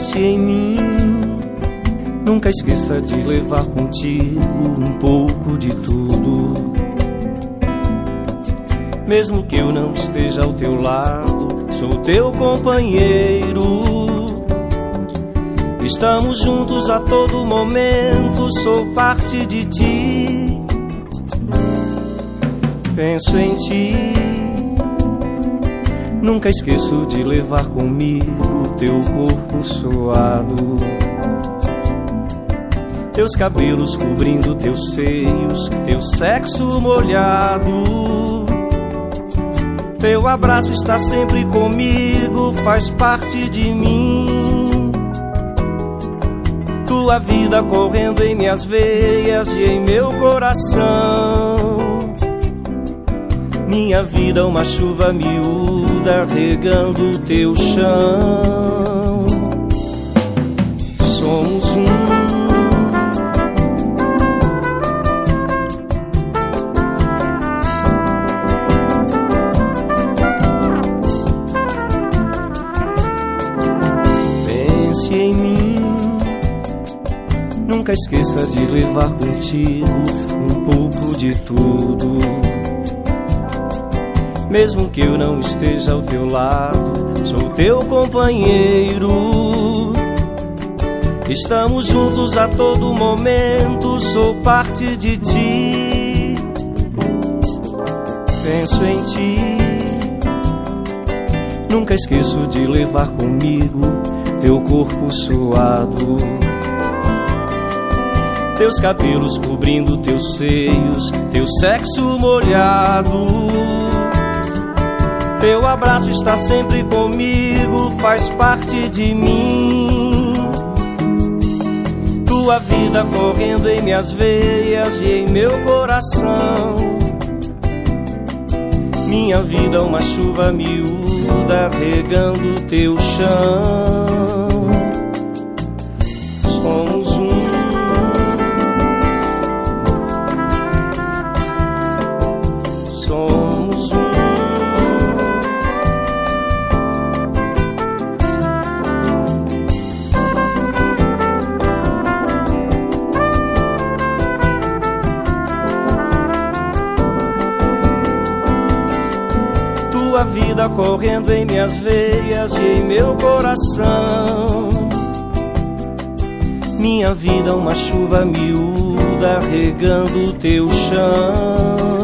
Pense em mim, nunca esqueça de levar contigo um pouco de tudo. Mesmo que eu não esteja ao teu lado, sou teu companheiro. Estamos juntos a todo momento, sou parte de ti. Penso em ti, nunca esqueço de levar comigo teu corpo suado, teus cabelos cobrindo teus seios, teu sexo molhado. Teu abraço está sempre comigo, faz parte de mim. Tua vida correndo em minhas veias e em meu coração. Minha vida uma chuva miúda regando o teu chão. Somos um. Pense em mim, nunca esqueça de levar contigo um pouco de tudo. Mesmo que eu não esteja ao teu lado, sou teu companheiro. Estamos juntos a todo momento, sou parte de ti. Penso em ti, nunca esqueço de levar comigo teu corpo suado, teus cabelos cobrindo teus seios, teu sexo molhado. Teu abraço está sempre comigo, faz parte de mim. Tua vida correndo em minhas veias e em meu coração. Minha vida uma chuva miúda regando teu chão. Somos um. Somos um. Tua vida correndo em minhas veias e em meu coração. Minha vida uma chuva miúda regando o teu chão.